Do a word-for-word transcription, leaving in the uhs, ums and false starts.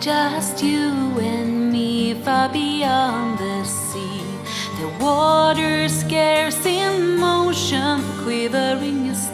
just you and me, far beyond the sea. The water scarce in motion, quivering is